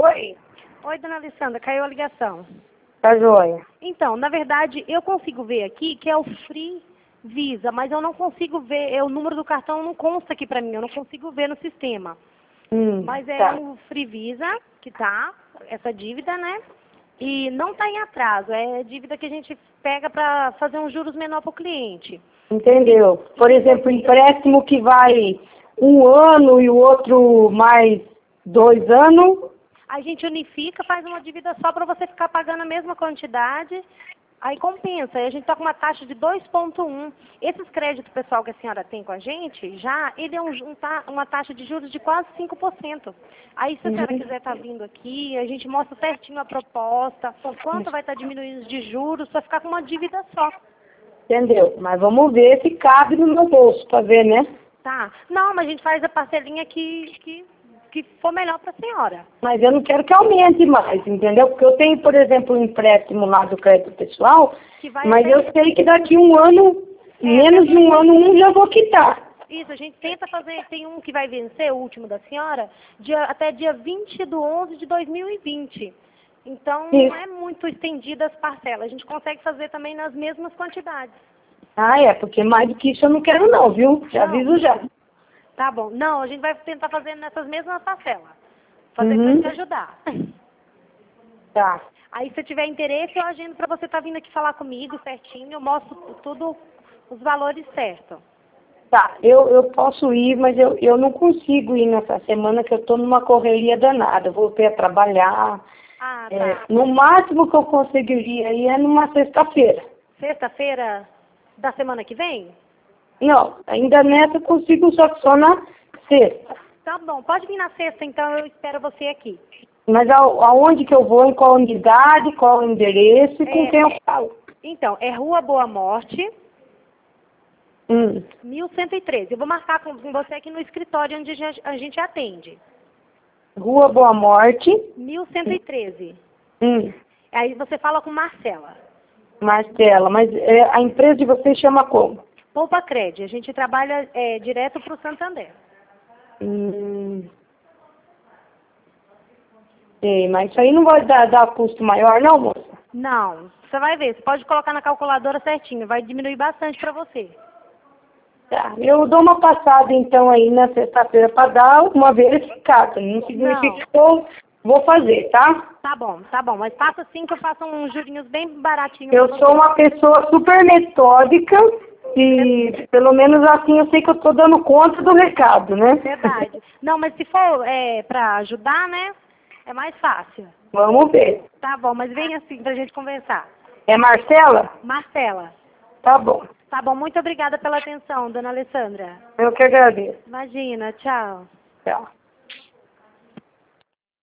Oi, Oi, dona Alessandra, caiu a ligação. tá joia. Então, na verdade, eu consigo ver aqui que é o Free Visa, mas eu não consigo ver, o número do cartão não consta aqui pra mim, eu não consigo ver no sistema. Mas é Tá. o Free Visa que tá, essa dívida, né? E não tá em atraso, é dívida que a gente pega pra fazer uns juros menor pro cliente. Entendeu? Por exemplo, empréstimo que vai 1 ano e o outro mais 2 anos. A gente unifica, faz uma dívida só para você ficar pagando a mesma quantidade, aí compensa. Aí a gente tá com uma taxa de 2,1. Esses créditos, pessoal, que a senhora tem com a gente, já, ele é uma taxa de juros de quase 5%. Aí, se a senhora quiser estar vindo aqui, a gente mostra certinho a proposta, quanto vai estar diminuindo de juros, para ficar com uma dívida só. Entendeu? Mas vamos ver se cabe no meu bolso pra ver, né? Tá? Não, mas a gente faz a parcelinha que for melhor para a senhora. Mas eu não quero que aumente mais, entendeu? Porque eu tenho, por exemplo, um empréstimo lá do crédito pessoal, Que vai mas até eu sei que daqui 1 ano, menos de 1 ano, já vou quitar. Isso, a gente tenta fazer, tem um que vai vencer, o último da senhora, até dia 20 de 2020. Então, Sim. não é muito estendida as parcelas. A gente consegue fazer também nas mesmas quantidades. Ah, é, porque mais do que isso eu não quero não, viu? Já Não. aviso já. Tá bom. Não, a gente vai tentar fazer nessas mesmas parcelas. Fazer pra te ajudar. Tá. Aí, se tiver interesse, eu agendo pra você estar vindo aqui falar comigo certinho. Eu mostro tudo, os valores certos. Tá, eu posso ir, mas eu não consigo ir nessa semana que eu tô numa correria danada. Eu voltei a trabalhar. Ah, tá. No máximo que eu conseguiria ir é numa sexta-feira. Sexta-feira da semana que vem? Não, ainda nessa eu consigo só na sexta. Tá bom, pode vir na sexta, então eu espero você aqui. Mas aonde que eu vou, em qual unidade, qual o endereço e com quem eu falo? Então, é Rua Boa Morte, 1113. Eu vou marcar com você aqui no escritório onde a gente atende. Rua Boa Morte. 1113. Hum. Aí você fala com Marcela. Marcela, mas a empresa de vocês chama como? Poupa Cred, a gente trabalha direto para o Santander. Sei, mas isso aí não vai dar custo maior, não, moça? Não, você vai ver, você pode colocar na calculadora certinho, vai diminuir bastante para você. Tá, eu dou uma passada então aí na sexta-feira para dar uma verificada. Não significa que eu vou fazer, tá? Tá bom, mas faça assim que eu faça uns jurinhos bem baratinhos. Eu sou uma pessoa super metódica e pelo menos assim eu sei que eu tô dando conta do recado, né? Verdade. Não, mas se for para ajudar, né, é mais fácil. Vamos ver. Tá bom, mas vem assim pra gente conversar. É Marcela? Marcela. Tá bom. Tá bom, muito obrigada pela atenção, dona Alessandra. Eu que agradeço. Imagina, tchau. Tchau.